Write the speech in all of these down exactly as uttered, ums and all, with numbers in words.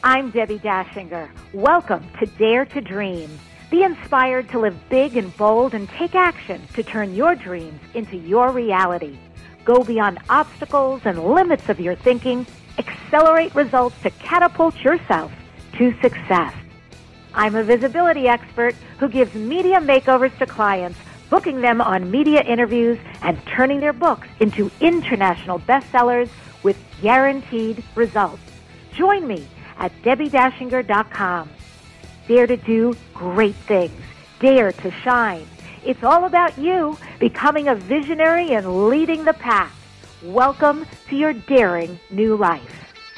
I'm Debbie Dashinger. Welcome to Dare to Dream. Be inspired to live big and bold and take action to turn your dreams into your reality. Go beyond obstacles and limits of your thinking. Accelerate results to catapult yourself to success. I'm a visibility expert who gives media makeovers to clients, booking them on media interviews and turning their books into international bestsellers with guaranteed results. Join me at debbie dashinger dot com. Dare to do great things. Dare to shine. It's all about you becoming a visionary and leading the pack. Welcome to your daring new life.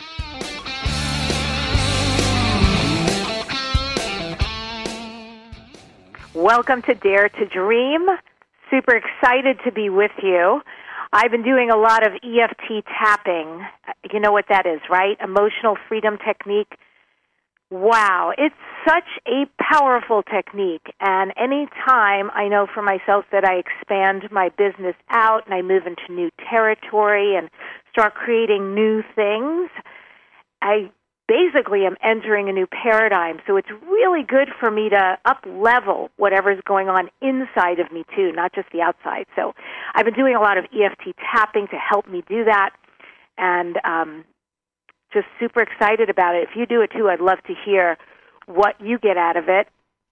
Welcome to Dare to Dream. Super excited to be with you. I've been doing a lot of E F T tapping. You know what that is, right? Emotional freedom technique. Wow, it's such a powerful technique. And any time I know for myself that I expand my business out and I move into new territory and start creating new things, I basically am entering a new paradigm. So it's really good for me to up-level whatever's going on inside of me, too, not just the outside. So I've been doing a lot of E F T tapping to help me do that, and um, just super excited about it. If you do it, too, I'd love to hear what you get out of it.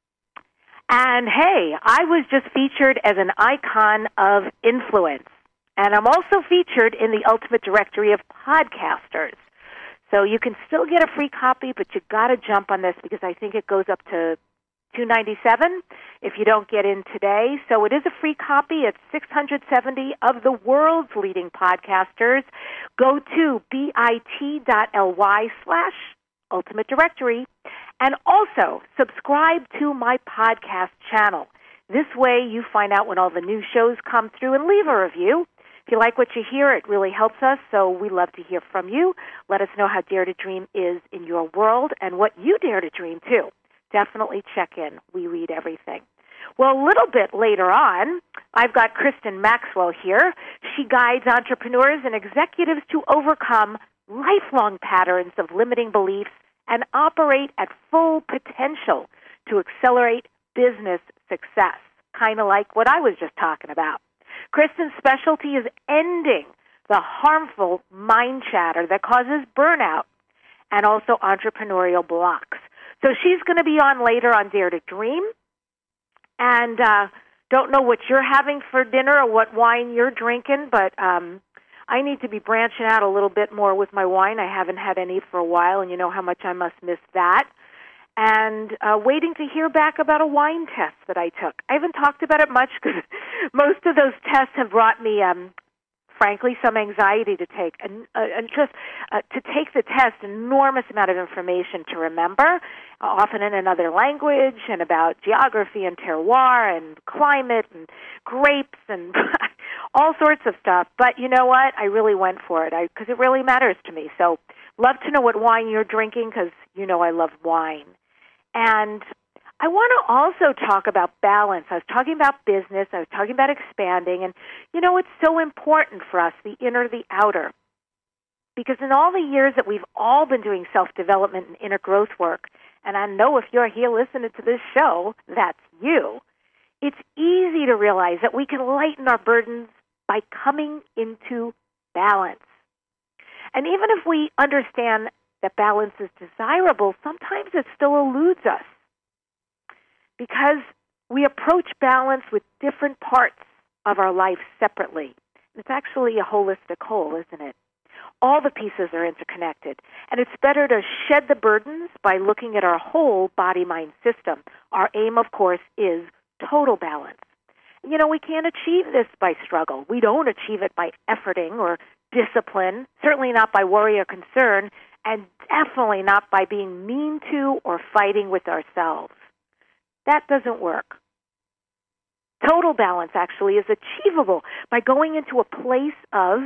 And, hey, I was just featured as an icon of influence, and I'm also featured in the Ultimate Directory of Podcasters. So you can still get a free copy, but you got to jump on this because I think it goes up to two hundred ninety-seven dollars if you don't get in today. So it is a free copy. It's six hundred seventy of the world's leading podcasters. Go to bit.ly slash Ultimate Directory and also subscribe to my podcast channel. This way you find out when all the new shows come through and leave a review. If you like what you hear, it really helps us, so we love to hear from you. Let us know how Dare to Dream is in your world and what you dare to dream, too. Definitely check in. We read everything. Well, a little bit later on, I've got Kristen Maxwell here. She guides entrepreneurs and executives to overcome lifelong patterns of limiting beliefs and operate at full potential to accelerate business success, kind of like what I was just talking about. Kristen's specialty is ending the harmful mind chatter that causes burnout and also entrepreneurial blocks. So she's going to be on later on Dare to Dream. And uh, don't know what you're having for dinner or what wine you're drinking, but um, I need to be branching out a little bit more with my wine. I haven't had any for a while, and you know how much I must miss that. And uh, waiting to hear back about a wine test that I took. I haven't talked about it much because most of those tests have brought me, um, frankly, some anxiety to take. And, uh, and just uh, to take the test, an enormous amount of information to remember, uh, often in another language, and about geography and terroir and climate and grapes and all sorts of stuff. But you know what? I really went for it because it really matters to me. So love to know what wine you're drinking because you know I love wine. And I want to also talk about balance. I was talking about business. I was talking about expanding. And, you know, it's so important for us, the inner, the outer. Because in all the years that we've all been doing self-development and inner growth work, and I know if you're here listening to this show, that's you, it's easy to realize that we can lighten our burdens by coming into balance. And even if we understand that balance is desirable, sometimes it still eludes us because we approach balance with different parts of our life separately. It's actually a holistic whole, isn't it? All the pieces are interconnected, and it's better to shed the burdens by looking at our whole body-mind system. Our aim, of course, is total balance. You know, we can't achieve this by struggle. We don't achieve it by efforting or discipline, certainly not by worry or concern, and definitely not by being mean to or fighting with ourselves. That doesn't work. Total balance actually is achievable by going into a place of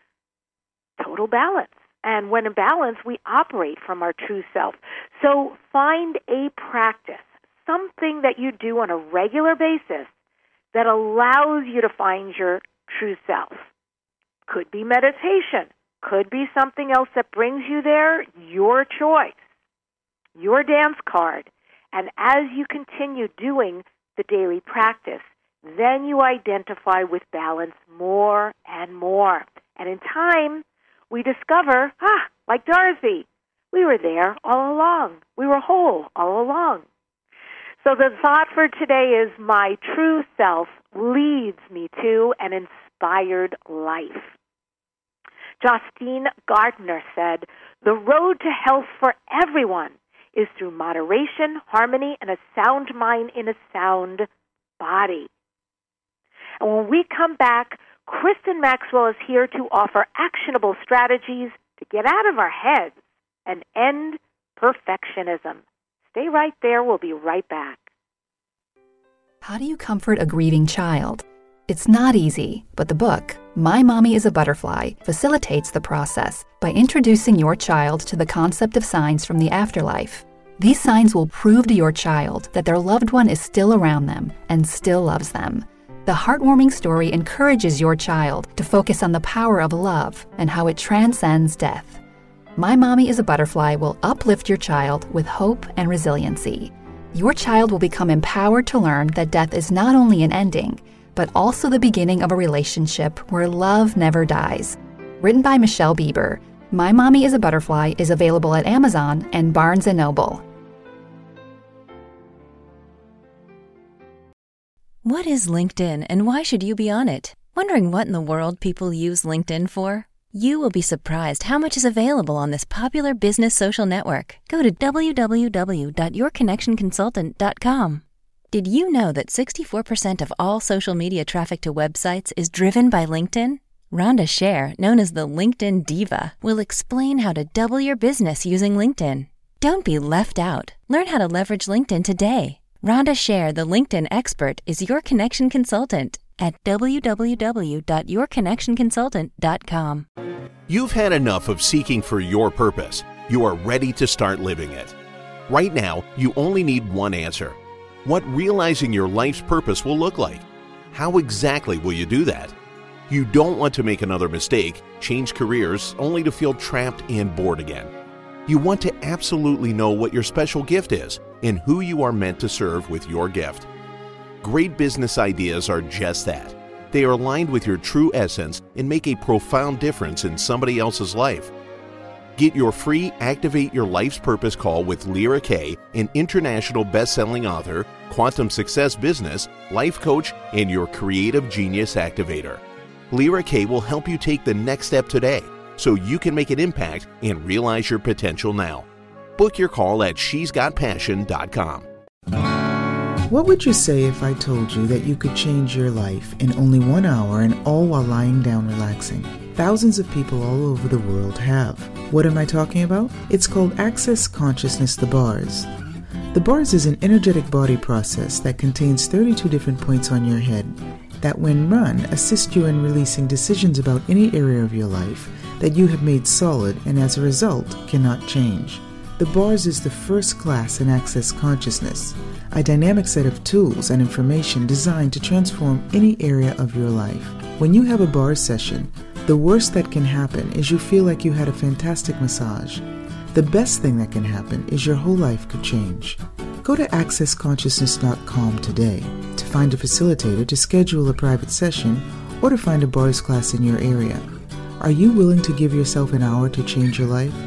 total balance. And when in balance, we operate from our true self. So find a practice, something that you do on a regular basis that allows you to find your true self. Could be meditation. Could be something else that brings you there, your choice. your dance card. And as you continue doing the daily practice, then you identify with balance more and more. And in time, we discover, ah, like Dorothy, we were there all along. We were whole all along. So the thought for today is, my true self leads me to an inspired life. Justine Gardner said, the road to health for everyone is through moderation, harmony, and a sound mind in a sound body. And when we come back, Kristen Maxwell is here to offer actionable strategies to get out of our heads and end perfectionism. Stay right there. We'll be right back. How do you comfort a grieving child? It's not easy, but the book, My Mommy is a Butterfly, facilitates the process by introducing your child to the concept of signs from the afterlife. These signs will prove to your child that their loved one is still around them and still loves them. The heartwarming story encourages your child to focus on the power of love and how it transcends death. My Mommy is a Butterfly will uplift your child with hope and resiliency. Your child will become empowered to learn that death is not only an ending, but also the beginning of a relationship where love never dies. Written by Michelle Bieber, My Mommy is a Butterfly is available at Amazon and Barnes and Noble. What is LinkedIn and why should you be on it? Wondering what in the world people use LinkedIn for? You will be surprised how much is available on this popular business social network. Go to w w w dot your connection consultant dot com. Did you know that sixty-four percent of all social media traffic to websites is driven by LinkedIn? Rhonda Scher, known as the LinkedIn Diva, will explain how to double your business using LinkedIn. Don't be left out. Learn how to leverage LinkedIn today. Rhonda Scher, the LinkedIn expert, is your connection consultant at w w w dot your connection consultant dot com. You've had enough of seeking for your purpose. You are ready to start living it. Right now, you only need one answer. What realizing your life's purpose will look like. How exactly will you do that? You don't want to make another mistake, change careers, only to feel trapped and bored again. You want to absolutely know what your special gift is and who you are meant to serve with your gift. Great business ideas are just that. They are aligned with your true essence and make a profound difference in somebody else's life. Get your free Activate Your Life's Purpose call with Lyra Kay, an international best-selling author, quantum success business, life coach, and your creative genius activator. Lyra Kay will help you take the next step today so you can make an impact and realize your potential now. Book your call at she's got passion dot com. What would you say if I told you that you could change your life in only one hour and all while lying down relaxing? Thousands of people all over the world have. What am I talking about? It's called Access Consciousness, the bars. The bars is an energetic body process that contains thirty-two different points on your head that, when run, assist you in releasing decisions about any area of your life that you have made solid and as a result cannot change. The bars is the first class in Access Consciousness, a dynamic set of tools and information designed to transform any area of your life. When you have a bars session, the worst that can happen is you feel like you had a fantastic massage. The best thing that can happen is your whole life could change. Go to access consciousness dot com today to find a facilitator to schedule a private session or to find a bars class in your area. Are you willing to give yourself an hour to change your life?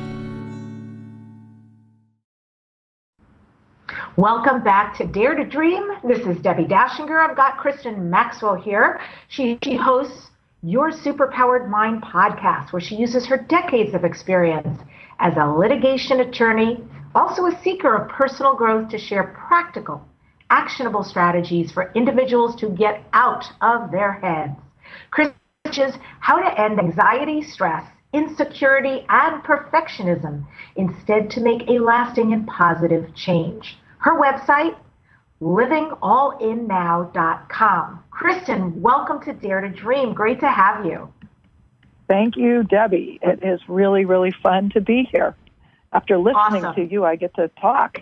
Welcome back to Dare to Dream. This is Debbie Dashinger. I've got Kristen Maxwell here. She, she hosts Your Superpowered Mind podcast, where she uses her decades of experience as a litigation attorney, also a seeker of personal growth, to share practical, actionable strategies for individuals to get out of their heads. Kristen teaches how to end anxiety, stress, insecurity, and perfectionism, instead to make a lasting and positive change. Her website, living all in now dot com. Kristen, welcome to Dare to Dream. Great to have you. Thank you, Debbie. It is really, really fun to be here. After listening Awesome. to you, I get to talk.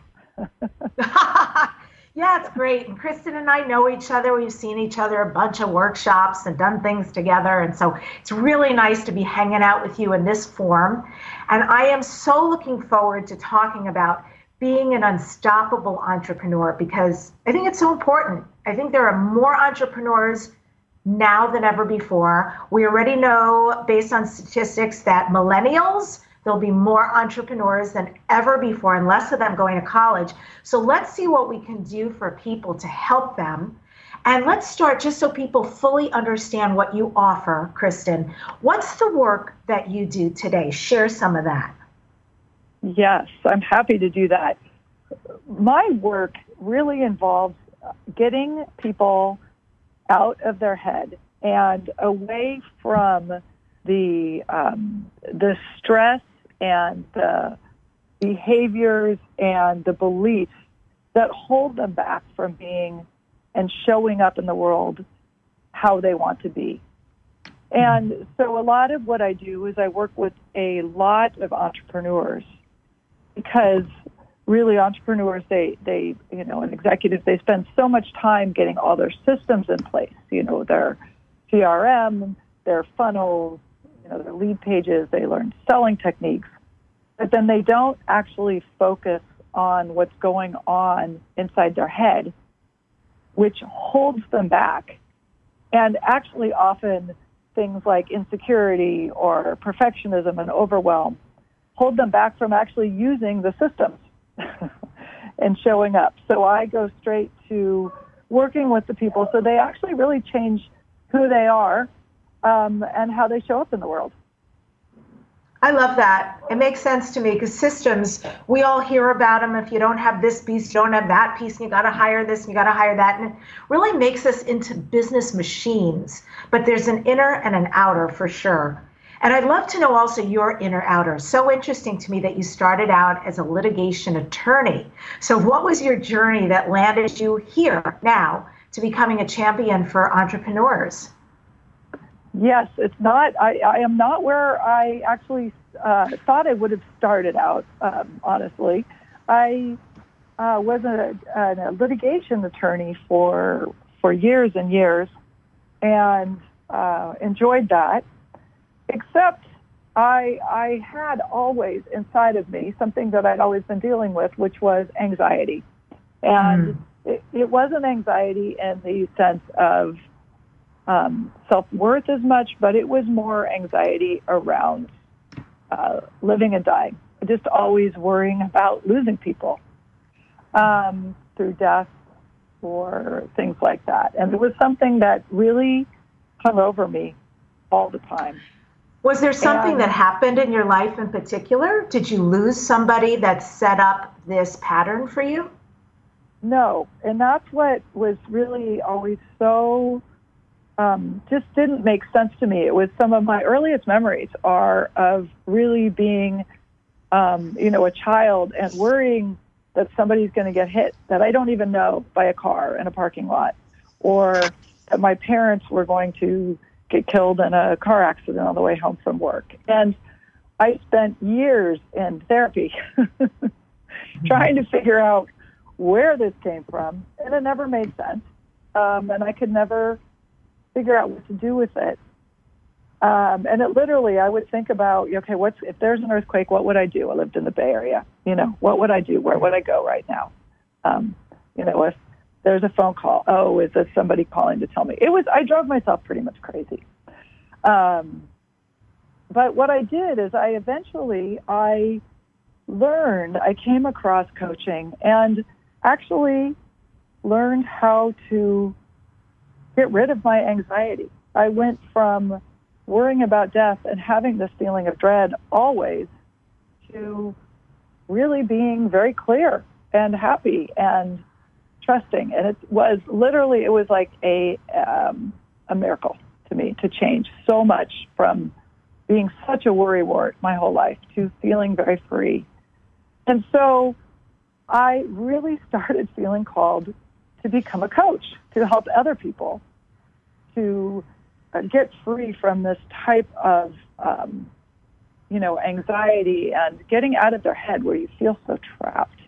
Yeah, it's great. And Kristen and I know each other. We've seen each other a bunch of workshops and done things together. And so it's really nice to be hanging out with you in this form. And I am so looking forward to talking about being an unstoppable entrepreneur? Because I think it's so important. I think there are more entrepreneurs now than ever before. We already know, based on statistics, that millennials, there'll be more entrepreneurs than ever before, and less of them going to college. So let's see what we can do for people to help them. And let's start, just so people fully understand what you offer, Kristen. What's the work that you do today? Share some of that. Yes, I'm happy to do that. My work really involves getting people out of their head and away from the um, the stress and the behaviors and the beliefs that hold them back from being and showing up in the world how they want to be. And so a lot of what I do is I work with a lot of entrepreneurs, because really entrepreneurs, they, they, you know, and executives, they spend so much time getting all their systems in place, you know, their C R M, their funnels, you know, their lead pages, they learn selling techniques, but then they don't actually focus on what's going on inside their head, which holds them back. And actually often things like insecurity or perfectionism and overwhelm hold them back from actually using the systems and showing up. So I go straight to working with the people so they actually really change who they are um, and how they show up in the world. I love that. It makes sense to me, because systems, we all hear about them. If you don't have this piece, you don't have that piece, and you got to hire this, and you got to hire that. And it really makes us into business machines. But there's an inner and an outer for sure. And I'd love to know also your inner outer. So interesting to me that you started out as a litigation attorney. So what was your journey that landed you here now to becoming a champion for entrepreneurs? Yes, it's not, I, I am not where I actually uh, thought I would have started out, um, honestly. I uh, was a, a litigation attorney for for years and years, and uh, enjoyed that, except I, I had always inside of me something that I'd always been dealing with, which was anxiety. And mm. it, it wasn't anxiety in the sense of Um, self-worth as much, but it was more anxiety around uh, living and dying. Just always worrying about losing people um, through death or things like that. And it was something that really hung over me all the time. Was there something and, that happened in your life in particular? Did you lose somebody that set up this pattern for you? No, and that's what was really always so Um, just didn't make sense to me. It was some of my earliest memories are of really being, um, you know, a child and worrying that somebody's going to get hit that I don't even know by a car in a parking lot, or that my parents were going to get killed in a car accident on the way home from work. And I spent years in therapy trying to figure out where this came from, and it never made sense. Um, and I could never figure out what to do with it. Um, and it literally, I would think about, okay, what's if there's an earthquake, what would I do? I lived in the Bay Area. You know, what would I do? Where would I go right now? Um, you know, if there's a phone call, oh, is this somebody calling to tell me? It was, I drove myself pretty much crazy. Um, but what I did is I eventually, I learned, I came across coaching and actually learned how to get rid of my anxiety. I went from worrying about death and having this feeling of dread always to really being very clear and happy and trusting. And it was literally, it was like a um, a miracle to me to change so much from being such a worrywart my whole life to feeling very free. And so I really started feeling called to become a coach, to help other people to uh, get free from this type of, um, you know, anxiety and getting out of their head where you feel so trapped.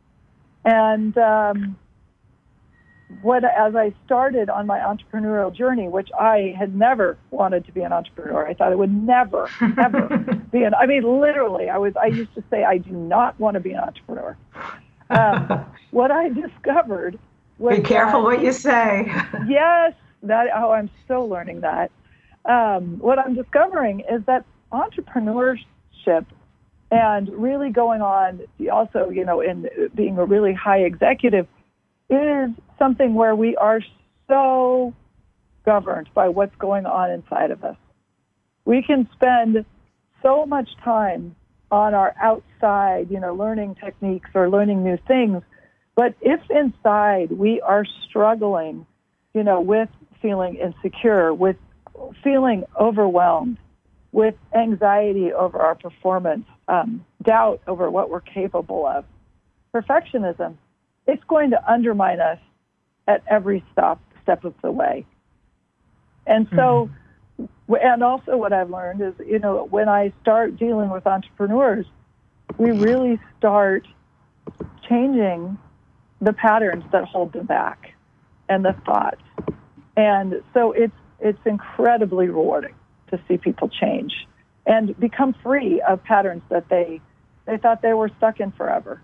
And um, what, as I started on my entrepreneurial journey, which I had never wanted to be an entrepreneur, I thought I would never, ever be an, I mean, literally, I was, I used to say, I do not want to be an entrepreneur. Um, what I discovered was Be careful that, what you say. Yes, that. Oh, I'm still learning that. Um, what I'm discovering is that entrepreneurship and really going on, also, you know, in being a really high executive, is something where we are so governed by what's going on inside of us. We can spend so much time on our outside, you know, learning techniques or learning new things. But if inside we are struggling, you know, with feeling insecure, with feeling overwhelmed, with anxiety over our performance, um, doubt over what we're capable of, perfectionism, it's going to undermine us at every stop, step of the way. And so, mm-hmm. and also what I've learned is, you know, when I start dealing with entrepreneurs, we really start changing the patterns that hold them back and the thoughts. And so it's it's incredibly rewarding to see people change and become free of patterns that they they thought they were stuck in forever.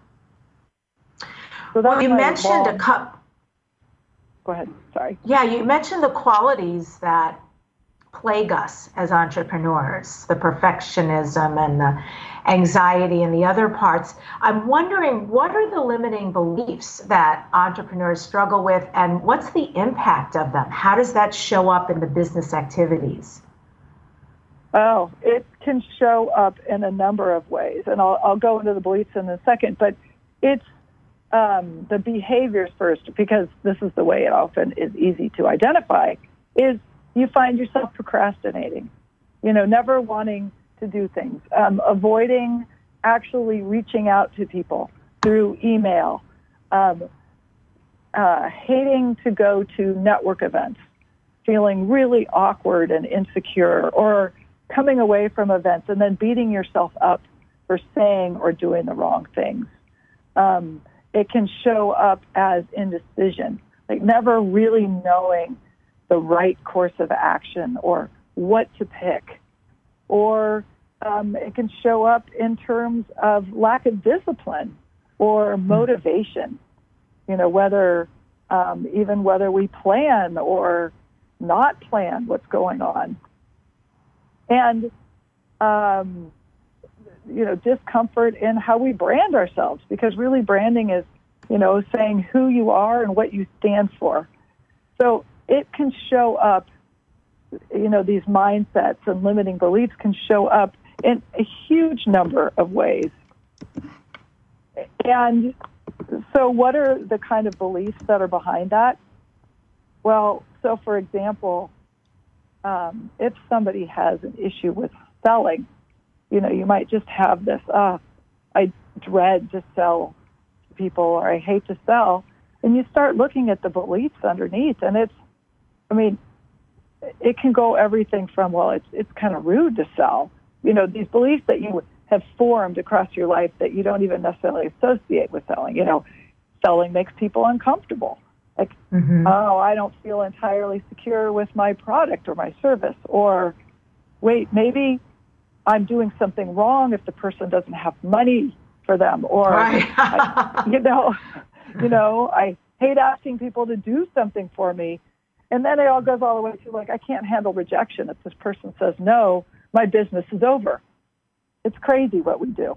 So well, you mentioned long... a couple. Go ahead. Sorry. Yeah, you mentioned the qualities that plague us as entrepreneurs, the perfectionism and the anxiety and the other parts. I'm wondering, what are the limiting beliefs that entrepreneurs struggle with, and what's the impact of them? How does that show up in the business activities? Oh, it can show up in a number of ways, and I'll, I'll go into the beliefs in a second, but it's um, the behaviors first, because this is the way it often is easy to identify, is you find yourself procrastinating, you know, never wanting to do things, um, avoiding actually reaching out to people through email, um, uh, hating to go to network events, feeling really awkward and insecure, or coming away from events and then beating yourself up for saying or doing the wrong things. Um, it can show up as indecision, like never really knowing the right course of action or what to pick. Or um, it can show up in terms of lack of discipline or motivation, you know, whether um, even whether we plan or not plan what's going on. And, um, you know, discomfort in how we brand ourselves, because really branding is, you know, saying who you are and what you stand for. So it can show up, you know, these mindsets and limiting beliefs can show up in a huge number of ways. And so what are the kind of beliefs that are behind that? Well, so for example, um, if somebody has an issue with selling, you know, you might just have this, uh, I dread to sell to people, or I hate to sell. And you start looking at the beliefs underneath, and it's, I mean, it can go everything from, well, it's it's kind of rude to sell. You know, these beliefs that you have formed across your life that you don't even necessarily associate with selling. You know, selling makes people uncomfortable. Like, mm-hmm. oh, I don't feel entirely secure with my product or my service. Or, wait, maybe I'm doing something wrong if the person doesn't have money for them. Or, right. I, you know, you know, I hate asking people to do something for me. And then it all goes all the way to, like, I can't handle rejection. If this person says no, my business is over. It's crazy what we do.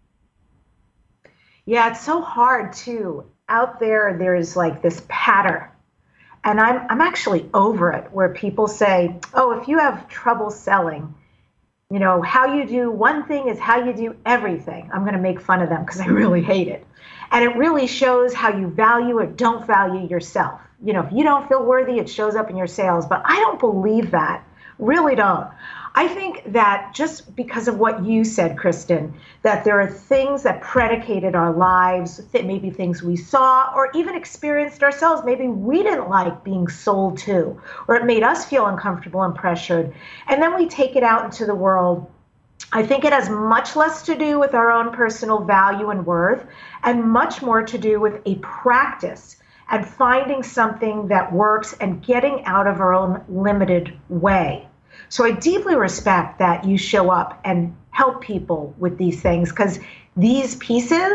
Yeah, it's so hard, too. Out there, there's like this pattern. And I'm I'm actually over it, where people say, oh, if you have trouble selling, you know, how you do one thing is how you do everything. I'm going to make fun of them because I really hate it. And it really shows how you value or don't value yourself. You know, if you don't feel worthy, it shows up in your sales. But I don't believe that. Really don't. I think that just because of what you said, Kristen, that there are things that predicated our lives, that maybe things we saw or even experienced ourselves, maybe we didn't like being sold to, or it made us feel uncomfortable and pressured. And then we take it out into the world. I think it has much less to do with our own personal value and worth, and much more to do with a practice and finding something that works and getting out of our own limited way. So I deeply respect that you show up and help people with these things, because these pieces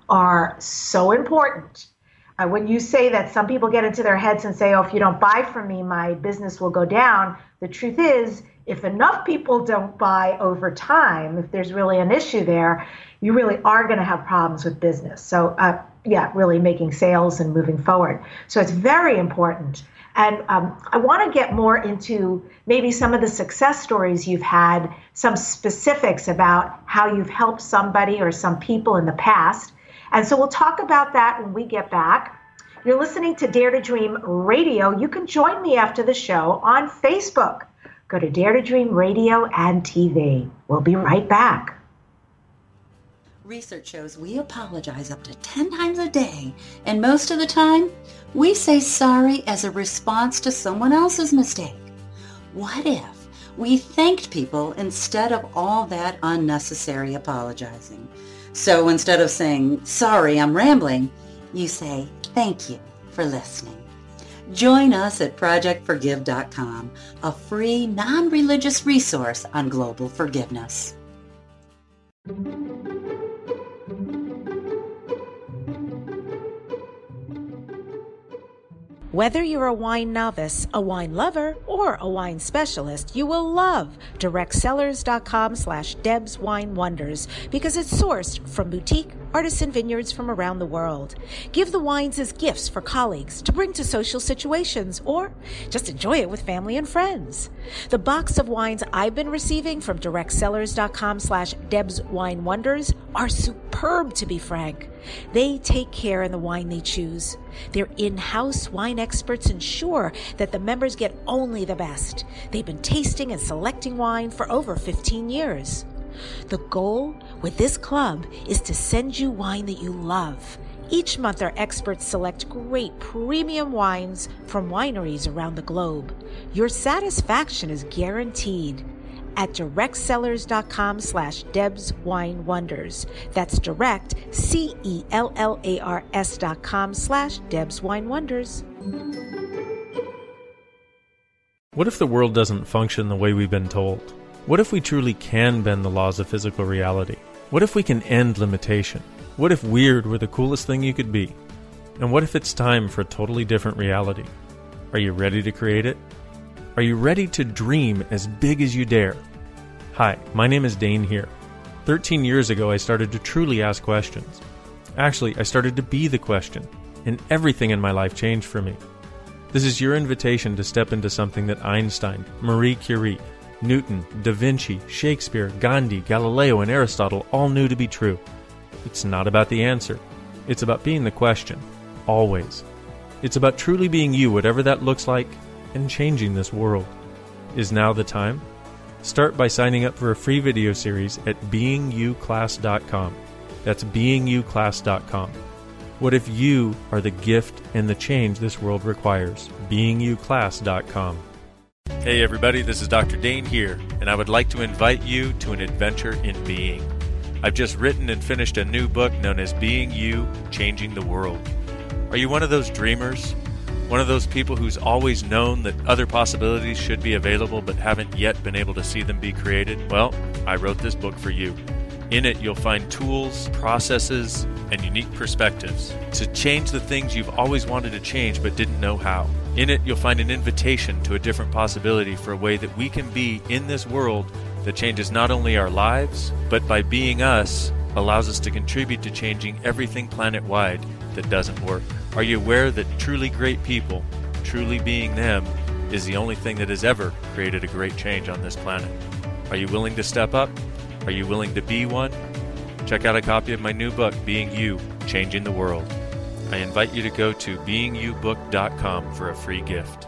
are so important. Uh, when you say that some people get into their heads and say, oh, if you don't buy from me, my business will go down. The truth is, if enough people don't buy over time, if there's really an issue there, you really are going to have problems with business. So, uh, yeah, really making sales and moving forward. So it's very important. And um, I want to get more into maybe some of the success stories you've had, some specifics about how you've helped somebody or some people in the past. And so we'll talk about that when we get back. You're listening to Dare to Dream Radio. You can join me after the show on Facebook. Go to Dare to Dream Radio and T V. We'll be right back. Research shows we apologize up to ten times a day, and most of the time, we say sorry as a response to someone else's mistake. What if we thanked people instead of all that unnecessary apologizing? So instead of saying, sorry, I'm rambling, you say, thank you for listening. Join us at project forgive dot com, a free, non-religious resource on global forgiveness. Whether you're a wine novice, a wine lover, or a wine specialist, you will love directsellers.com slash Deb's Wine Wonders because it's sourced from boutique artisan vineyards from around the world. Give the wines as gifts for colleagues to bring to social situations or just enjoy it with family and friends. The box of wines I've been receiving from directsellers.com slash Deb's Wine Wonders are superb, to be frank. They take care in the wine they choose. Their in-house wine experts ensure that the members get only the best. They've been tasting and selecting wine for over fifteen years. The goal with this club is to send you wine that you love. Each month, our experts select great premium wines from wineries around the globe. Your satisfaction is guaranteed at directsellers.com slash Deb's Wine Wonders. That's direct, C E L L A R S dot com slash Deb's Wine Wonders. What if the world doesn't function the way we've been told? What if we truly can bend the laws of physical reality? What if we can end limitation? What if weird were the coolest thing you could be? And what if it's time for a totally different reality? Are you ready to create it? Are you ready to dream as big as you dare? Hi, my name is Dane here. thirteen years ago, I started to truly ask questions. Actually, I started to be the question, and everything in my life changed for me. This is your invitation to step into something that Einstein, Marie Curie, Newton, Da Vinci, Shakespeare, Gandhi, Galileo, and Aristotle all knew to be true. It's not about the answer. It's about being the question, always. It's about truly being you, whatever that looks like, and changing this world. Is now the time? Start by signing up for a free video series at being you class dot com. That's being you class dot com. What if you are the gift and the change this world requires? being you class dot com. Hey everybody, this is Doctor Dane here, and I would like to invite you to an adventure in being. I've just written and finished a new book known as Being You, Changing the World. Are you one of those dreamers? One of those people who's always known that other possibilities should be available but haven't yet been able to see them be created? Well, I wrote this book for you. In it, you'll find tools, processes, and unique perspectives to change the things you've always wanted to change but didn't know how. In it, you'll find an invitation to a different possibility for a way that we can be in this world that changes not only our lives, but by being us, allows us to contribute to changing everything planet-wide that doesn't work. Are you aware that truly great people, truly being them, is the only thing that has ever created a great change on this planet? Are you willing to step up? Are you willing to be one? Check out a copy of my new book, Being You, Changing the World. I invite you to go to being you book dot com for a free gift.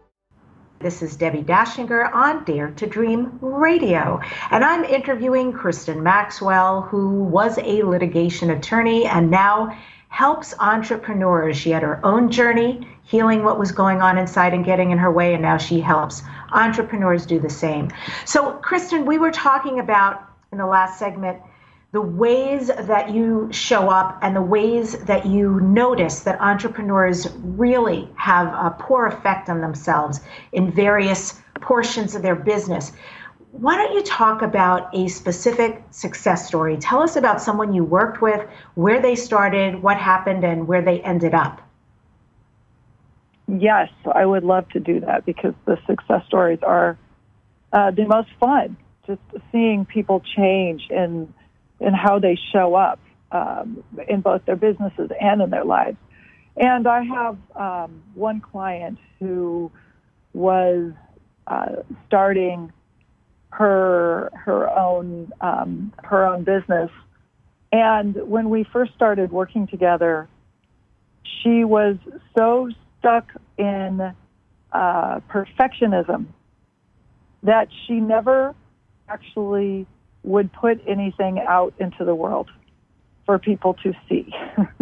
This is Debbie Dashinger on Dare to Dream Radio, and I'm interviewing Kristen Maxwell, who was a litigation attorney and now helps entrepreneurs. She had her own journey, healing what was going on inside and getting in her way, and now she helps entrepreneurs do the same. So, Kristen, we were talking about in the last segment the ways that you show up and the ways that you notice that entrepreneurs really have a poor effect on themselves in various portions of their business. why don't you talk about a specific success story? Tell us about someone you worked with, where they started, what happened, and where they ended up. Yes, I would love to do that because the success stories are uh, the most fun. Just seeing people change in in how they show up um, in both their businesses and in their lives. And I have um, one client who was uh, starting her her own um, her own business, and when we first started working together, she was so stuck in uh, perfectionism that she never actually would put anything out into the world for people to see.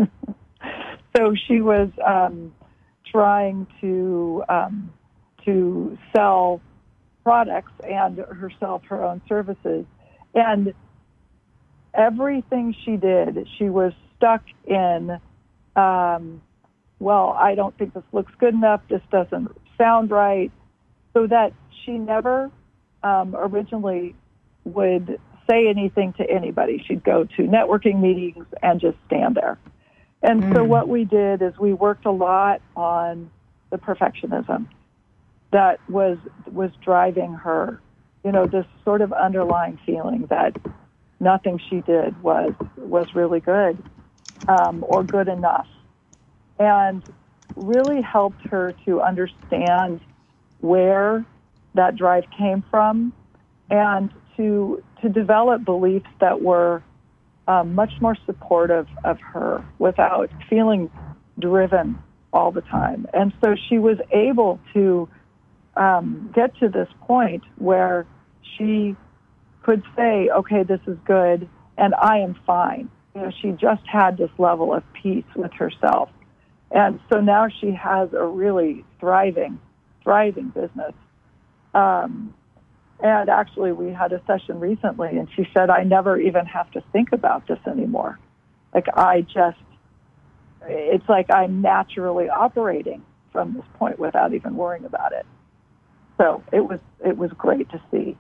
So she was um, trying to um, to sell products and herself her own services, and everything she did, she was stuck in. Um, well, I don't think this looks good enough. This doesn't sound right. So that she never um, originally would say anything to anybody. She'd go to networking meetings and just stand there. And mm. so what we did is we worked a lot on the perfectionism that was was driving her, you know, this sort of underlying feeling that nothing she did was was really good um, or good enough. And really helped her to understand where that drive came from and to to develop beliefs that were um, much more supportive of her without feeling driven all the time. And so she was able to um, get to this point where she could say, okay, this is good, and I am fine. You know, she just had this level of peace with herself. And so now she has a really thriving, thriving business. Um, and actually, we had a session recently, and she said, I never even have to think about this anymore. Like, I just, it's like I'm naturally operating from this point without even worrying about it. So it was, it was great to see.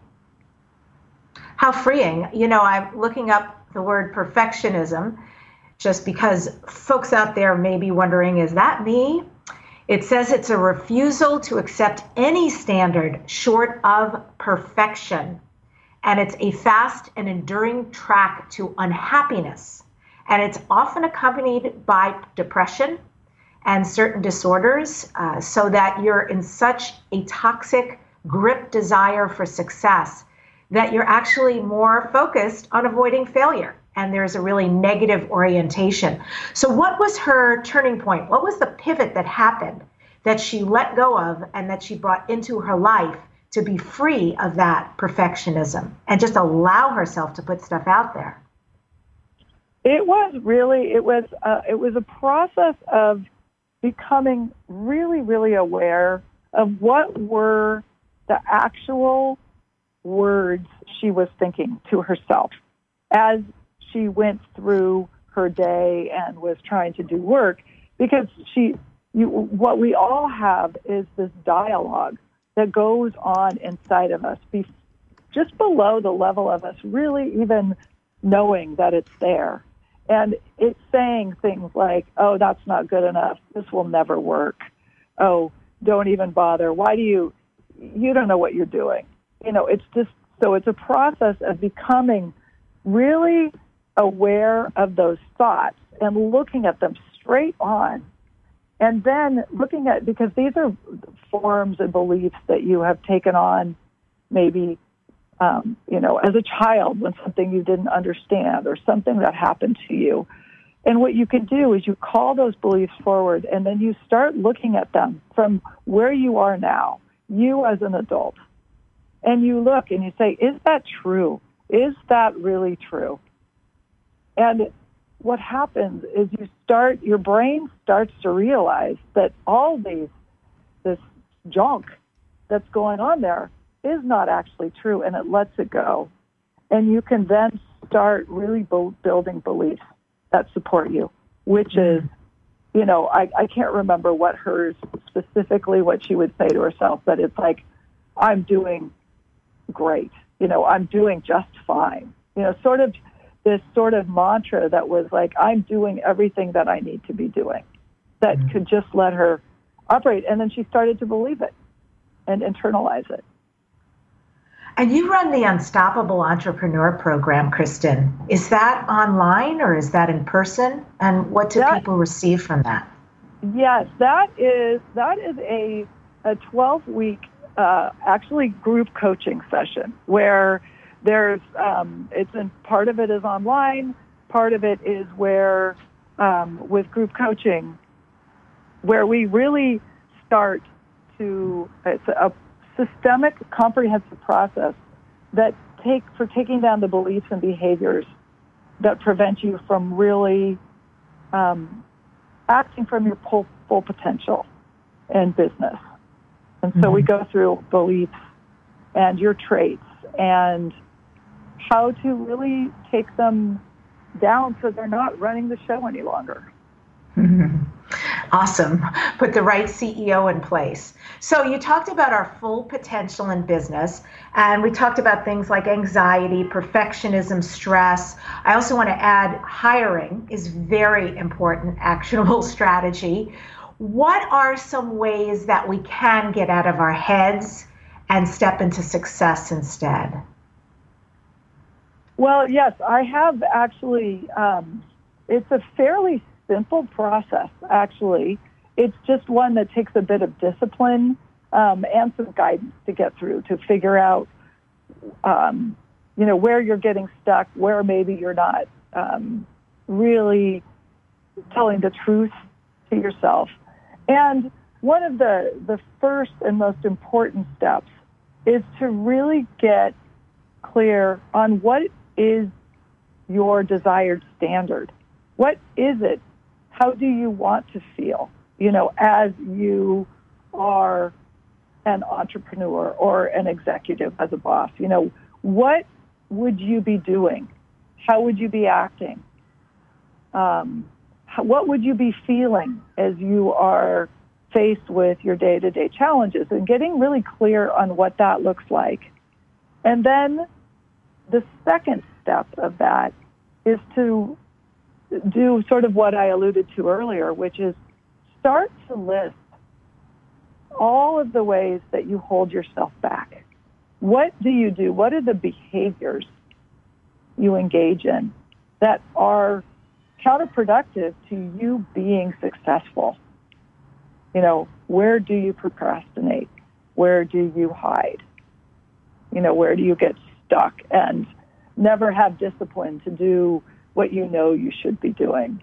How freeing. You know, I'm looking up the word perfectionism, just because folks out there may be wondering, is that me? It says it's a refusal to accept any standard short of perfection. And it's a fast and enduring track to unhappiness. And it's often accompanied by depression and certain disorders, uh, so that you're in such a toxic grip desire for success that you're actually more focused on avoiding failure. And there's a really negative orientation. So what was her turning point? What was the pivot that happened that she let go of and that she brought into her life to be free of that perfectionism and just allow herself to put stuff out there? It was really, it was, uh, it was a process of becoming really, really aware of what were the actual words she was thinking to herself as she went through her day and was trying to do work, because she, you, what we all have is this dialogue that goes on inside of us, be, just below the level of us really even knowing that it's there. And it's saying things like, oh, that's not good enough. This will never work. Oh, don't even bother. Why do you, you don't know what you're doing. You know, it's just, so it's a process of becoming really aware of those thoughts and looking at them straight on, and then looking at, because these are forms and beliefs that you have taken on maybe, um, you know, as a child when something you didn't understand or something that happened to you. And what you can do is you call those beliefs forward, and then you start looking at them from where you are now, you as an adult. And you look and you say, is that true? Is that really true? And what happens is you start, your brain starts to realize that all these, this junk that's going on there is not actually true, and it lets it go. And you can then start really bu- building beliefs that support you, which is, you know, I, I can't remember what hers specifically, what she would say to herself, but it's like, I'm doing great. you know, I'm doing just fine. You know, sort of this sort of mantra that was like, I'm doing everything that I need to be doing, that mm-hmm. could just let her operate. And then she started to believe it and internalize it. And you run the Unstoppable Entrepreneur Program, Kristen. Is that online or is that in person? And what do that, people receive from that? Yes, that is that is a a twelve-week uh, actually group coaching session where there's um, it's in part of it is online, part of it is where um, with group coaching, where we really start to it's a systemic, comprehensive process that take for taking down the beliefs and behaviors that prevent you from really um, acting from your full, full potential in business. And so mm-hmm. we go through beliefs and your traits and how to really take them down so they're not running the show any longer. Mm-hmm. Awesome. Put the right C E O in place. So you talked about our full potential in business, and we talked about things like anxiety, perfectionism, stress. I also want to add hiring is very important, actionable strategy. What are some ways that we can get out of our heads and step into success instead? Well, yes, I have actually, um, it's a fairly simple process, actually. It's just one that takes a bit of discipline um, and some guidance to get through, to figure out, um, you know, where you're getting stuck, where maybe you're not um, really telling the truth to yourself. And one of the, the first and most important steps is to really get clear on what is your desired standard. What is it? How do you want to feel, you know, as you are an entrepreneur or an executive as a boss? You know, what would you be doing? How would you be acting? Um, how, what would you be feeling as you are faced with your day-to-day challenges? And getting really clear on what that looks like. And then the second step of that is to do sort of what I alluded to earlier, which is start to list all of the ways that you hold yourself back. What do you do? What are the behaviors you engage in that are counterproductive to you being successful? You know, where do you procrastinate? Where do you hide? You know, where do you get stuck and never have discipline to do what you know you should be doing?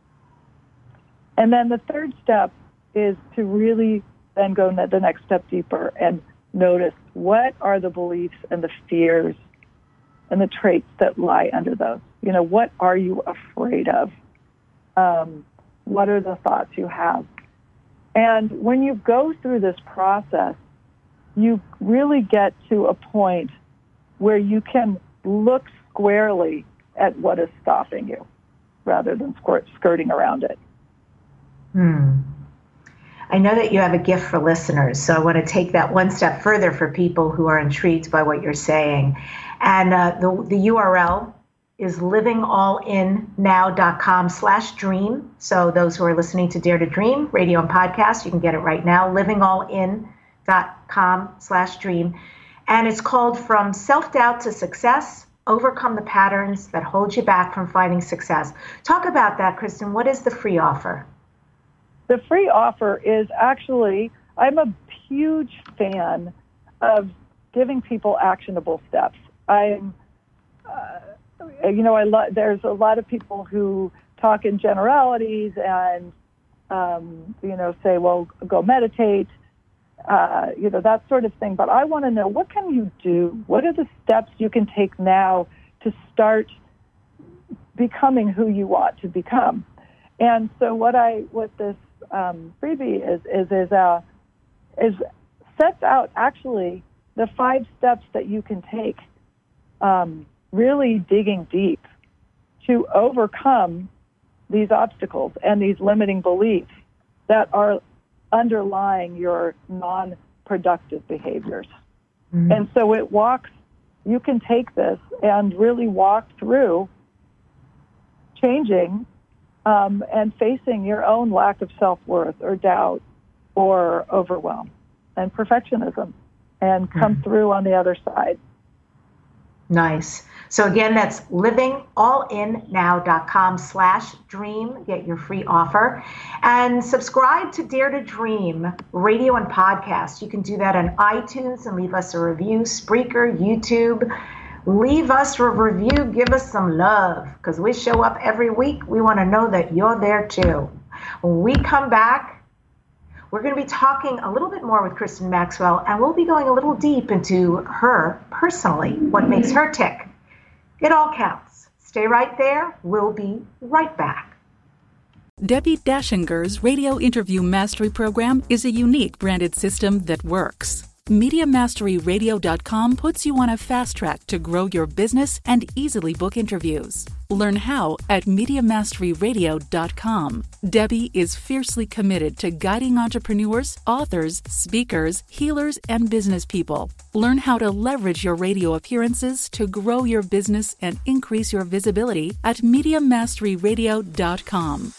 And then the third step is to really then go the next step deeper and notice what are the beliefs and the fears and the traits that lie under those. You know, what are you afraid of? Um, what are the thoughts you have? And when you go through this process, you really get to a point where you can look squarely at what is stopping you rather than squirt, skirting around it. Hmm. I know that you have a gift for listeners, so I want to take that one step further for people who are intrigued by what you're saying. And uh, the, the U R L is livingallinnow.com slash dream. So those who are listening to Dare to Dream, radio and podcast, you can get it right now, livingallin.com slash dream. And it's called From Self-Doubt to Success, Overcome the Patterns That Hold You Back from Finding Success. Talk about that, Kristen. What is the free offer? The free offer is actually, I'm a huge fan of giving people actionable steps. I'm, uh, you know, I lo- there's a lot of people who talk in generalities and, um, you know, say, well, go meditate, uh, you know, that sort of thing. But I want to know, what can you do? What are the steps you can take now to start becoming who you want to become? And so what I, what this um, freebie is, is, is, uh, is sets out actually the five steps that you can take, um, really digging deep to overcome these obstacles and these limiting beliefs that are underlying your non-productive behaviors. Mm-hmm. And so it walks you can take this and really walk through changing um, and facing your own lack of self-worth or doubt or overwhelm and perfectionism and come mm-hmm. through on the other side. Nice. So again, that's livingallinnow.com slash dream. Get your free offer. And subscribe to Dare to Dream radio and podcast. You can do that on iTunes and leave us a review, Spreaker, YouTube. Leave us a review. Give us some love because we show up every week. We want to know that you're there too. When we come back, we're going to be talking a little bit more with Kristen Maxwell, and we'll be going a little deep into her personally, what makes her tick. It all counts. Stay right there. We'll be right back. Debbie Dashinger's Radio Interview Mastery Program is a unique branded system that works. Media Mastery Radio dot com puts you on a fast track to grow your business and easily book interviews. Learn how at Media Mastery Radio dot com. Debbie is fiercely committed to guiding entrepreneurs, authors, speakers, healers, and business people. Learn how to leverage your radio appearances to grow your business and increase your visibility at Media Mastery Radio dot com.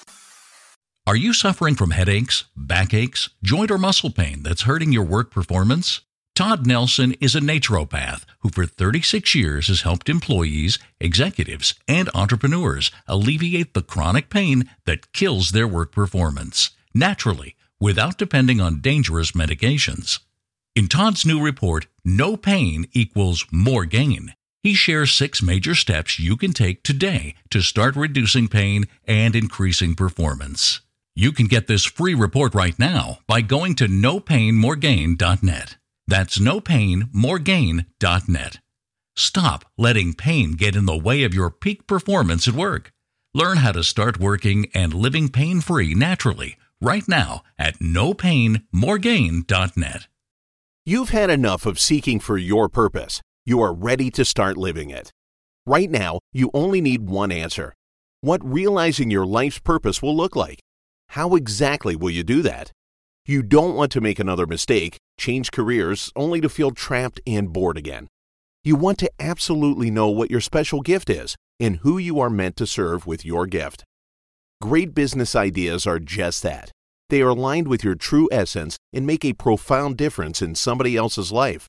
Are you suffering from headaches, backaches, joint or muscle pain that's hurting your work performance? Todd Nelson is a naturopath who for thirty-six years has helped employees, executives, and entrepreneurs alleviate the chronic pain that kills their work performance, naturally, without depending on dangerous medications. In Todd's new report, No Pain Equals More Gain, he shares six major steps you can take today to start reducing pain and increasing performance. You can get this free report right now by going to no pain more gain dot net. That's no pain more gain dot net. Stop letting pain get in the way of your peak performance at work. Learn how to start working and living pain-free naturally right now at no pain more gain dot net. You've had enough of seeking for your purpose. You are ready to start living it. Right now, you only need one answer. What realizing your life's purpose will look like. How exactly will you do that? You don't want to make another mistake, change careers, only to feel trapped and bored again. You want to absolutely know what your special gift is and who you are meant to serve with your gift. Great business ideas are just that. They are aligned with your true essence and make a profound difference in somebody else's life.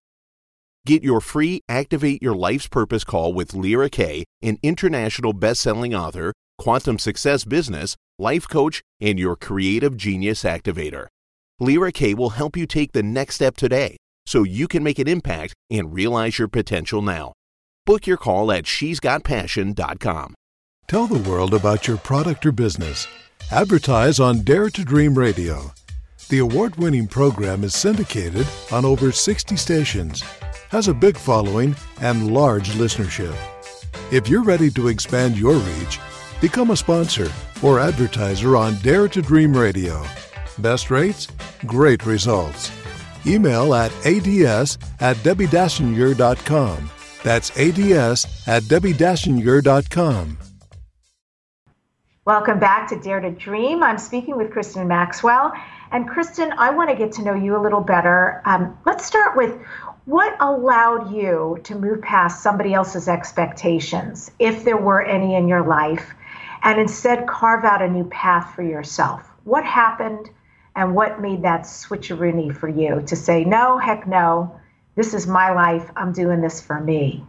Get your free Activate Your Life's Purpose call with Lyra Kay, an international best-selling author, quantum success business, life coach, and your creative genius activator. Lyra Kay will help you take the next step today so you can make an impact and realize your potential now. Book your call at she's got passion dot com. Tell the world about your product or business. Advertise on Dare to Dream Radio. The award-winning program is syndicated on over sixty stations, has a big following, and large listenership. If you're ready to expand your reach, become a sponsor or advertiser on Dare to Dream Radio. Best rates? Great results. Email at ads at debbie dashinger dot com. That's ads at debbie dashinger dot com. Welcome back to Dare to Dream. I'm speaking with Kristen Maxwell. And Kristen, I want to get to know you a little better. Um, let's start with what allowed you to move past somebody else's expectations, if there were any in your life, and instead carve out a new path for yourself. What happened and what made that switcheroo for you to say, no, heck no, this is my life, I'm doing this for me?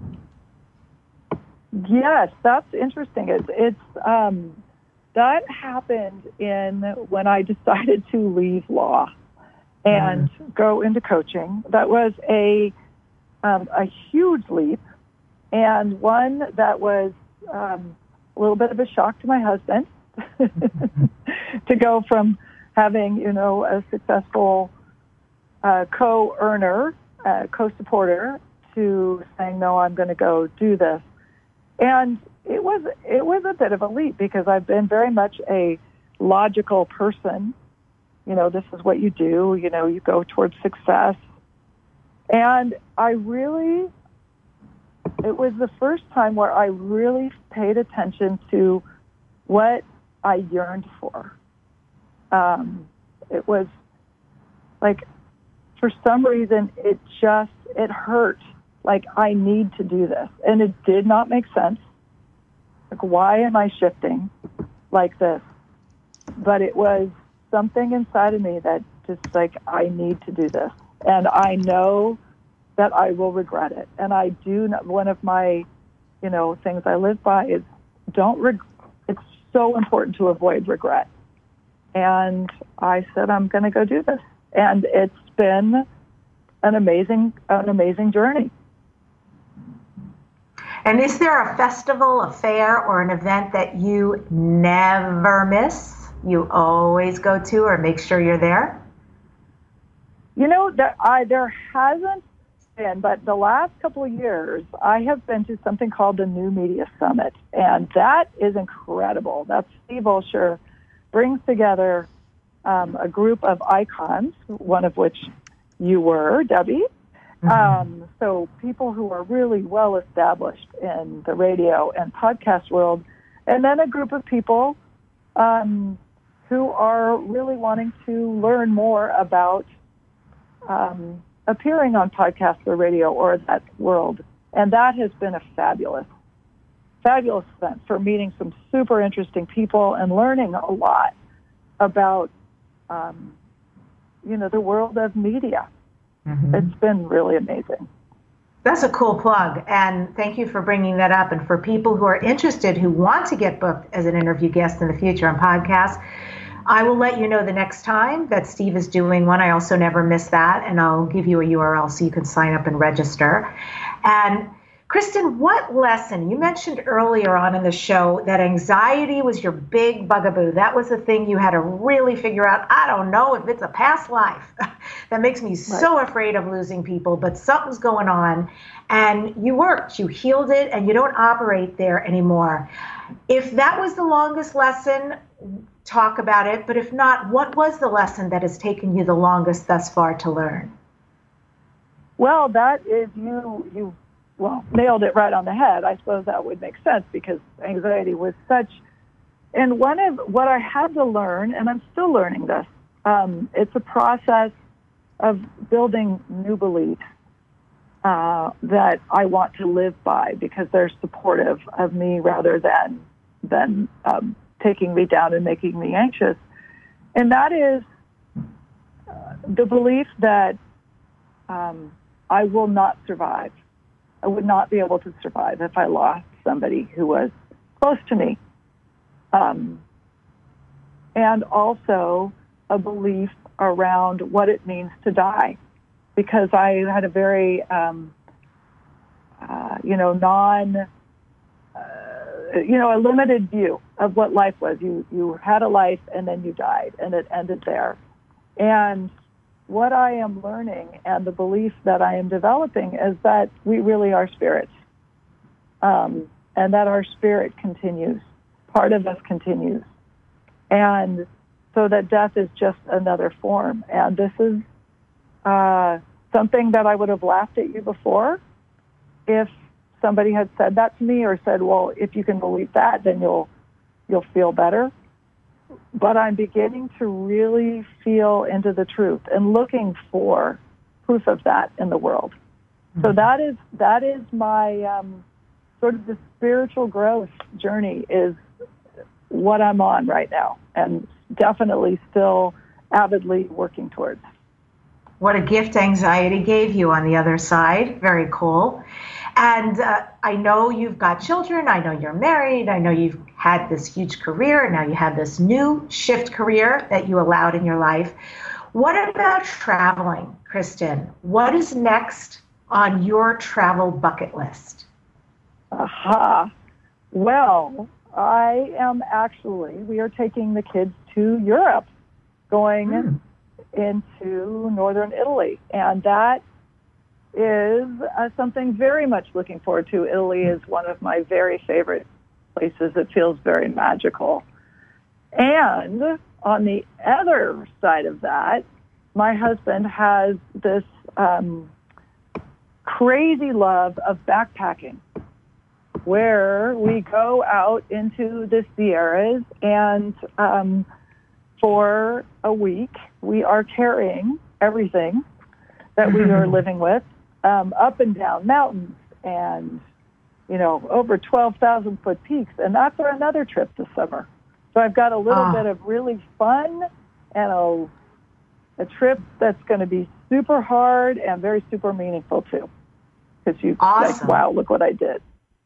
Yes, that's interesting. It's, it's um, that happened in when I decided to leave law and mm. go into coaching. That was a um, a huge leap, and one that was um, a little bit of a shock to my husband to go from having, you know, a successful uh, co-earner, uh, co-supporter, to saying, no, I'm going to go do this. And it was it was a bit of a leap because I've been very much a logical person. You know, this is what you do. You know, you go towards success. And I really, it was the first time where I really paid attention to what I yearned for. Um, it was like, for some reason, it just, it hurt like, I need to do this. And it did not make sense. Like, why am I shifting like this? But it was something inside of me that just like, I need to do this. And I know that I will regret it. And I do not, one of my, you know, things I live by is don't reg- it's so important to avoid regret. And I said, I'm going to go do this. And it's been an amazing, an amazing journey. And is there a festival, a fair, or an event that you never miss? You always go to or make sure you're there? You know, there, I, there hasn't been, but the last couple of years, I have been to something called the New Media Summit, and that is incredible. That's Steve Olsher brings together um, a group of icons, one of which you were, Debbie. Mm-hmm. Um, so people who are really well established in the radio and podcast world, and then a group of people um, who are really wanting to learn more about um, appearing on podcast or radio or that world. And that has been a fabulous, fabulous event for meeting some super interesting people and learning a lot about, um, you know, the world of media. Mm-hmm. It's been really amazing. That's a cool plug. And thank you for bringing that up. And for people who are interested, who want to get booked as an interview guest in the future on podcasts, I will let you know the next time that Steve is doing one. I also never miss that. And I'll give you a U R L so you can sign up and register. And Kristen, what lesson, you mentioned earlier on in the show that anxiety was your big bugaboo. That was the thing you had to really figure out. I don't know if it's a past life that makes me right. so afraid of losing people, but something's going on. And you worked, you healed it, and you don't operate there anymore. If that was the longest lesson, talk about it. But if not, what was the lesson that has taken you the longest thus far to learn? Well, that is you, you, well, nailed it right on the head. I suppose that would make sense because anxiety was such, and one of what I had to learn, and I'm still learning this, um, it's a process of building new beliefs uh, that I want to live by because they're supportive of me rather than, than um, taking me down and making me anxious. And that is uh, the belief that um, I will not survive. I would not be able to survive if I lost somebody who was close to me. Um, and also a belief around what it means to die. Because I had a very, um, uh, you know, non, uh, you know, a limited view of what life was. You, you had a life and then you died and it ended there. And what I am learning and the belief that I am developing is that we really are spirits, um, and that our spirit continues. Part of us continues. And so that death is just another form. And this is uh, something that I would have laughed at you before if somebody had said that to me or said, well, if you can believe that, then you'll you'll feel better. But I'm beginning to really feel into the truth and looking for proof of that in the world. Mm-hmm. So that is that is my um, sort of the spiritual growth journey is what I'm on right now, and definitely still avidly working towards. What a gift anxiety gave you on the other side. Very cool. And uh, I know you've got children. I know you're married. I know you've had this huge career. And now you have this new shift career that you allowed in your life. What about traveling, Kristen? What is next on your travel bucket list? Aha. Well, I am actually, we are taking the kids to Europe, going mm. into northern Italy. And that is uh, something very much looking forward to. Italy is one of my very favorite places. It feels very magical. And on the other side of that, my husband has this um, crazy love of backpacking, where we go out into the Sierras and um, for a week we are carrying everything that we are living with um, up and down mountains and, you know, over twelve thousand foot peaks. And that's for another trip this summer. So I've got a little Ah. bit of really fun and a, a trip that's going to be super hard and very super meaningful, too. Because you Awesome. like, wow, look what I did.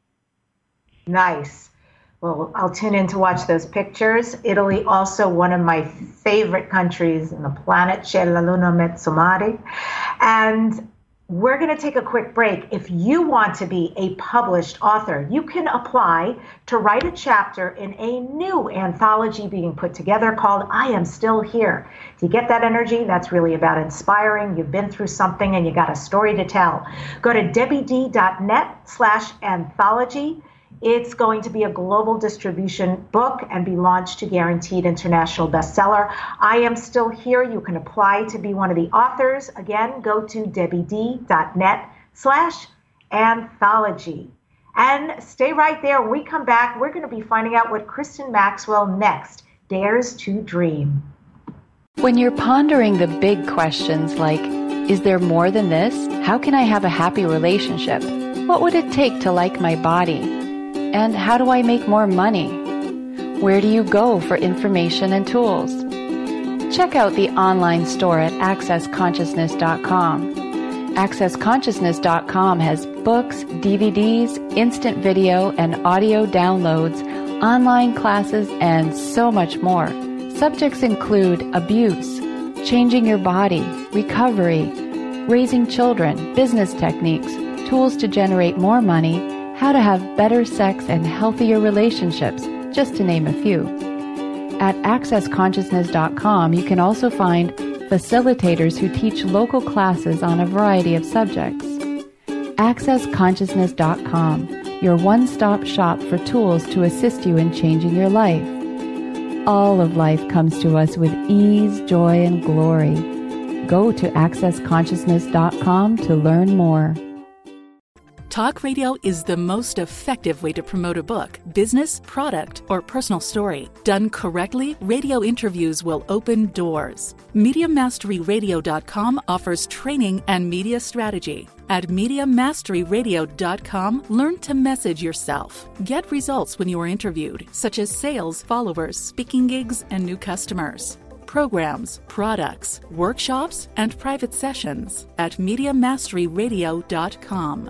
Nice. Well, I'll tune in to watch those pictures. Italy, also one of my favorite countries on the planet, C'è la luna mezzo mare. And we're going to take a quick break. If you want to be a published author, you can apply to write a chapter in a new anthology being put together called I Am Still Here. Do you get that energy? That's really about inspiring. You've been through something and you got a story to tell. Go to debbied.net slash anthology. It's going to be a global distribution book and be launched to guaranteed international bestseller. I Am Still Here. You can apply to be one of the authors. Again, go to debbied.net slash anthology. And stay right there. When we come back, we're going to be finding out what Kristen Maxwell next dares to dream. When you're pondering the big questions like, is there more than this? How can I have a happy relationship? What would it take to like my body? And how do I make more money? Where do you go for information and tools? Check out the online store at access consciousness dot com. access consciousness dot com has books, D V Ds, instant video and audio downloads, online classes, and so much more. Subjects include abuse, changing your body, recovery, raising children, business techniques, tools to generate more money, how to have better sex and healthier relationships, just to name a few. At access consciousness dot com, you can also find facilitators who teach local classes on a variety of subjects. access consciousness dot com, your one-stop shop for tools to assist you in changing your life. All of life comes to us with ease, joy, and glory. Go to access consciousness dot com to learn more. Talk radio is the most effective way to promote a book, business, product, or personal story. Done correctly, radio interviews will open doors. media mastery radio dot com offers training and media strategy. At media mastery radio dot com, learn to message yourself. Get results when you are interviewed, such as sales, followers, speaking gigs, and new customers. Programs, products, workshops, and private sessions at media mastery radio dot com.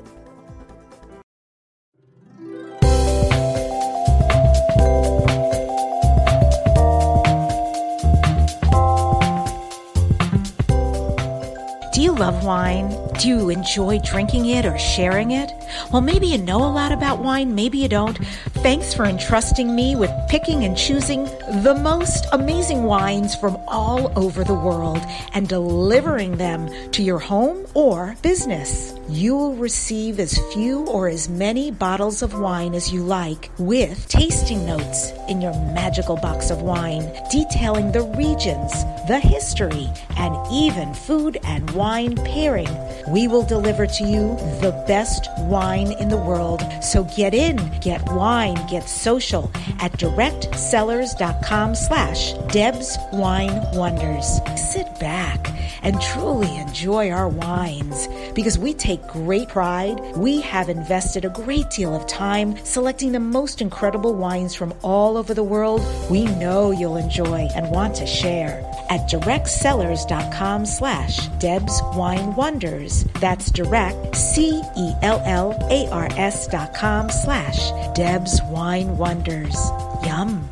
Do you love wine? Do you enjoy drinking it or sharing it? Well, maybe you know a lot about wine, maybe you don't. Thanks for entrusting me with picking and choosing the most amazing wines from all over the world and delivering them to your home or business. You will receive as few or as many bottles of wine as you like, with tasting notes in your magical box of wine detailing the regions, the history, and even food and wine pairing. We will deliver to you the best wine in the world. So get in, get wine, get social at directsellers.com slash Deb's Wine Wonders. Sit back and truly enjoy our wines because we take great pride. We have invested a great deal of time selecting the most incredible wines from all over the world we know you'll enjoy and want to share at directsellers.com slash Deb's Wine Wonders. That's direct, C E L L A R S dot com slash Deb's Wine Wonders. Yum.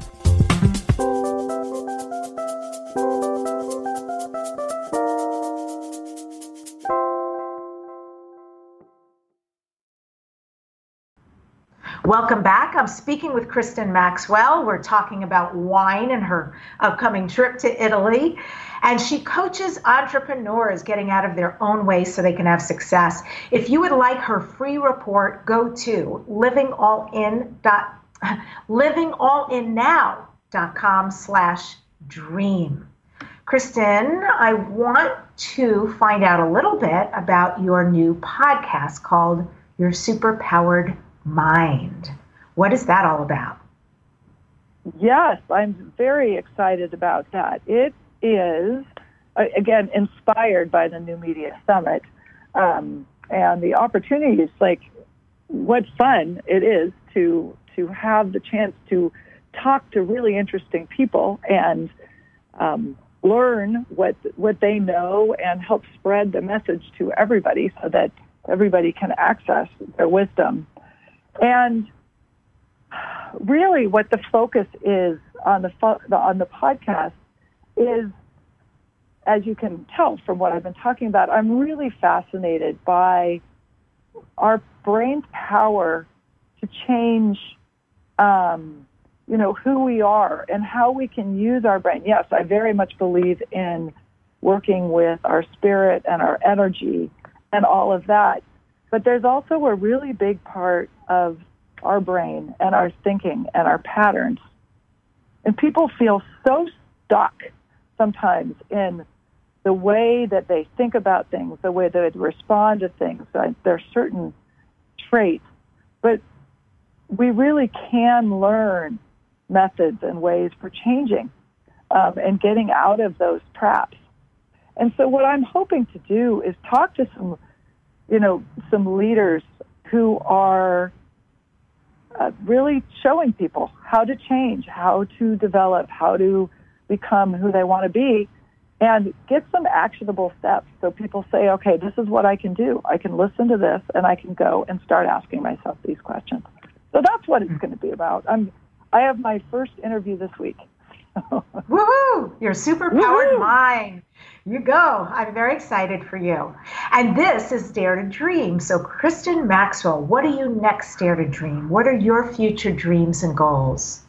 Welcome back. I'm speaking with Kristen Maxwell. We're talking about wine and her upcoming trip to Italy. And she coaches entrepreneurs getting out of their own way so they can have success. If you would like her free report, go to livingallin dot livingallinow.com slash dream. Kristen, I want to find out a little bit about your new podcast called Your Superpowered Mind. What is that all about? Yes, I'm very excited about that. It is, again, inspired by the New Media Summit. Um, and the opportunities, like what fun it is to to have the chance to talk to really interesting people and um, learn what what they know and help spread the message to everybody so that everybody can access their wisdom. And really what the focus is on the fo- on the podcast is, as you can tell from what I've been talking about, I'm really fascinated by our brain's power to change, um, you know, who we are and how we can use our brain. Yes, I very much believe in working with our spirit and our energy and all of that. But there's also a really big part of our brain and our thinking and our patterns. And people feel so stuck sometimes in the way that they think about things, the way they respond to things. There's certain traits. But we really can learn methods and ways for changing um, and getting out of those traps. And so what I'm hoping to do is talk to some, you know, some leaders who are uh, really showing people how to change, how to develop, how to become who they want to be, and get some actionable steps so people say, okay, this is what I can do. I can listen to this, and I can go and start asking myself these questions. So that's what it's going to be about. I'm, I have my first interview this week. Woohoo! Your superpowered Woo-hoo! Mind. You go. I'm very excited for you. And this is Dare to Dream. So, Kristen Maxwell, what are you next, Dare to Dream? What are your future dreams and goals?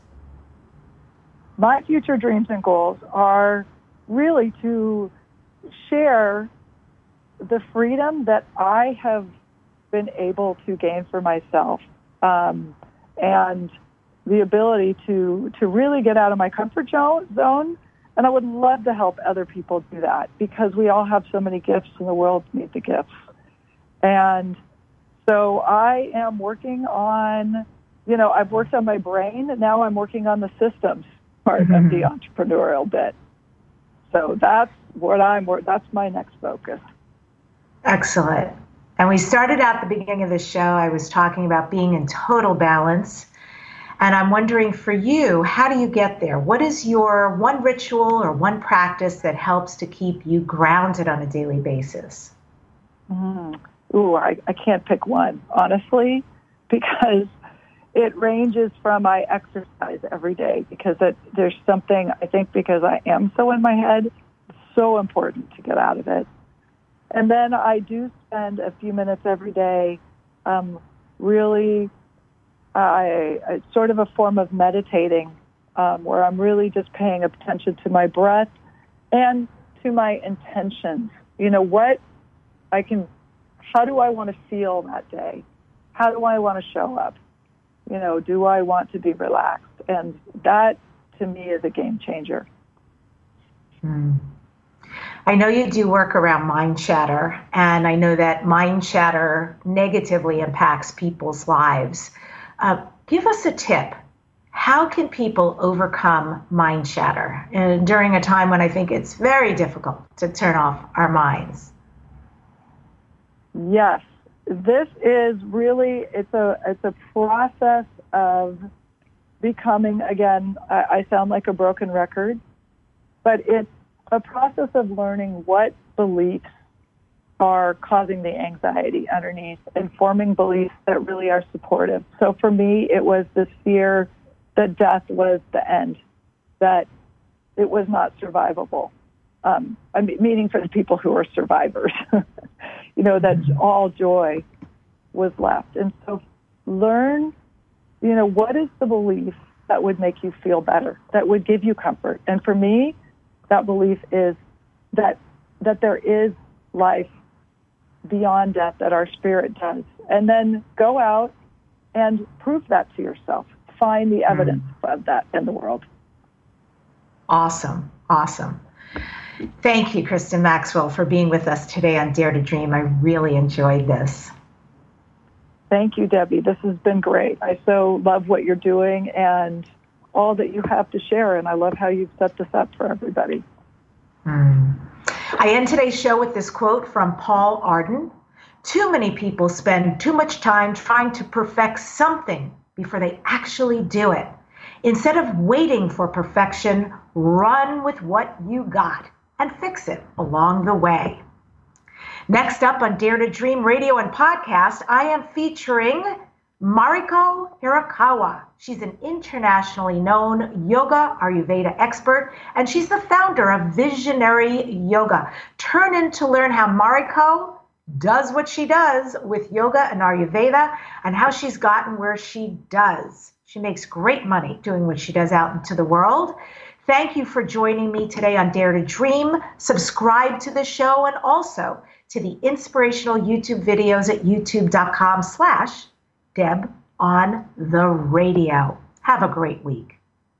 My future dreams and goals are really to share the freedom that I have been able to gain for myself, um, and the ability to, to really get out of my comfort zone. And I would love to help other people do that because we all have so many gifts and the world needs the gifts. And so I am working on, you know, I've worked on my brain, and now I'm working on the systems part mm-hmm. of the entrepreneurial bit. So that's what I'm, that's my next focus. Excellent. And we started out at the beginning of the show, I was talking about being in total balance. And I'm wondering for you, how do you get there? What is your one ritual or one practice that helps to keep you grounded on a daily basis? Mm. Ooh, I, I can't pick one, honestly, because it ranges from I exercise every day because it, there's something, I think because I am so in my head, it's so important to get out of it. And then I do spend a few minutes every day um, really I, it's sort of a form of meditating um, where I'm really just paying attention to my breath and to my intentions. You know, what I can, how do I want to feel that day? How do I want to show up? You know, do I want to be relaxed? And that, to me, is a game changer. Hmm. I know you do work around mind chatter, and I know that mind chatter negatively impacts people's lives. Uh, give us a tip. How can people overcome mind chatter uh, during a time when I think it's very difficult to turn off our minds? Yes, this is really, it's a it's a process of becoming, again, I, I sound like a broken record, but it's a process of learning what beliefs are causing the anxiety underneath and forming beliefs that really are supportive. So for me, it was this fear that death was the end, that it was not survivable. Um, I mean, meaning for the people who are survivors, you know, that all joy was left. And so learn, you know, what is the belief that would make you feel better, that would give you comfort. And for me, that belief is that that there is life beyond death, that our spirit does. And then go out and prove that to yourself. Find the evidence mm. of that in the world. Awesome. Awesome. Thank you, Kristen Maxwell, for being with us today on Dare to Dream. I really enjoyed this. Thank you, Debbie. This has been great. I so love what you're doing and all that you have to share, and I love how you've set this up for everybody. Mm. I end today's show with this quote from Paul Arden. Too many people spend too much time trying to perfect something before they actually do it. Instead of waiting for perfection, run with what you got and fix it along the way. Next up on Dare to Dream Radio and Podcast, I am featuring Mariko Hirakawa. She's an internationally known yoga Ayurveda expert, and she's the founder of Visionary Yoga. Turn in to learn how Mariko does what she does with yoga and Ayurveda and how she's gotten where she does. She makes great money doing what she does out into the world. Thank you for joining me today on Dare to Dream. Subscribe to the show and also to the inspirational YouTube videos at youtube.com slash Deb on the radio. Have a great week.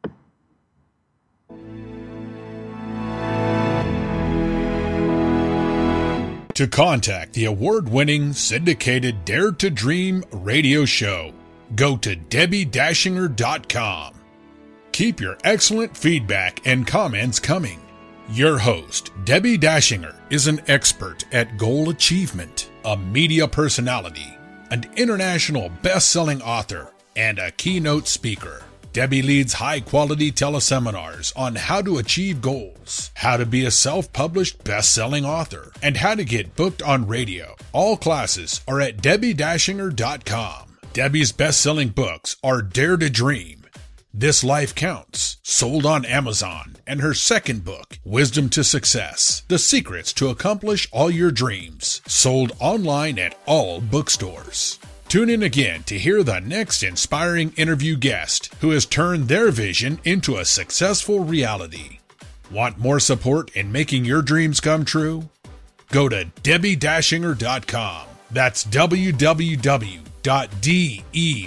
To contact the award-winning syndicated Dare to Dream radio show, go to debbie dashinger dot com. Keep your excellent feedback and comments coming. Your host, Debbie Dashinger, is an expert at goal achievement, a media personality, an international best-selling author, and a keynote speaker. Debbie leads high-quality teleseminars on how to achieve goals, how to be a self-published best-selling author, and how to get booked on radio. All classes are at debbie dashinger dot com. Debbie's best-selling books are Dare to Dream, This Life Counts, sold on Amazon, and her second book, Wisdom to Success, The Secrets to Accomplish All Your Dreams, sold online at all bookstores. Tune in again to hear the next inspiring interview guest who has turned their vision into a successful reality. Want more support in making your dreams come true? Go to debbie dashinger dot com. That's w w w dot debbie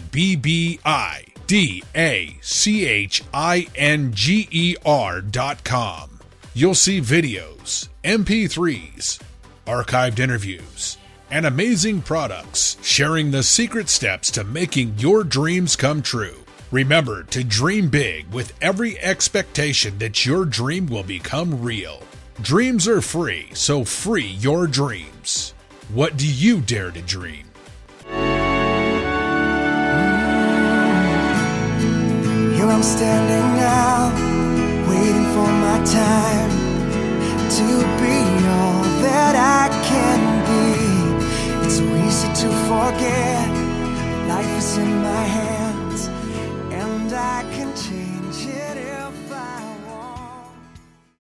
D A C H I N G E R dot com. You'll see videos, M P threes, archived interviews, and amazing products sharing the secret steps to making your dreams come true. Remember to dream big with every expectation that your dream will become real. Dreams are free, so free your dreams. What do you dare to dream? Here I'm standing now, waiting for my time.